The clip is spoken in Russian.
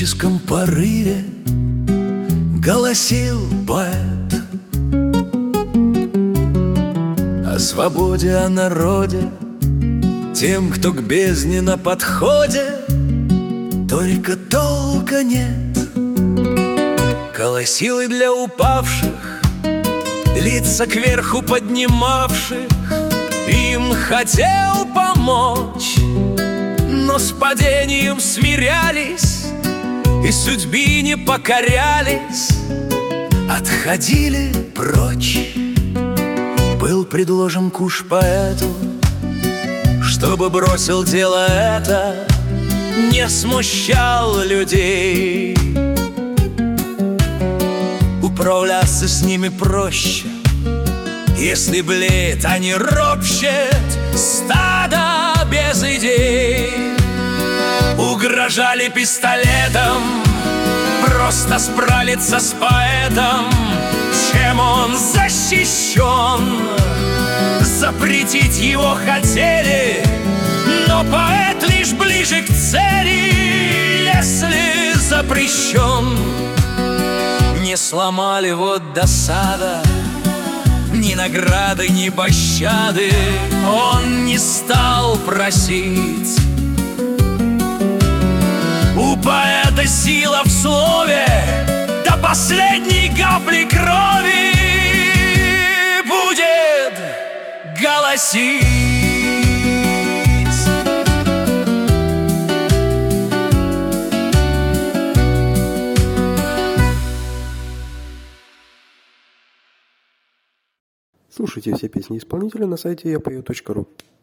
романтическом порыве голосил поэт о свободе, о народе, тем, кто к бездне на подходе. Только толка нет. Колосил и для упавших, лица кверху поднимавших, им хотел помочь, но с падением смирялись и судьбе не покорялись, отходили прочь. Был предложен куш поэту, чтобы бросил дело это, не смущал людей. Управляться с ними проще, если блеет, а не ропщет стадо без идей. Угрожали пистолетом, просто справиться с поэтом, чем он защищен. Запретить его хотели, но поэт лишь ближе к цели, если запрещен. Не сломали, вот досада, ни награды, ни пощады он не стал просить. У поэта сила в слове, до последней капли крови будет голосить. Слушайте все песни исполнителя на сайте yapою.ru.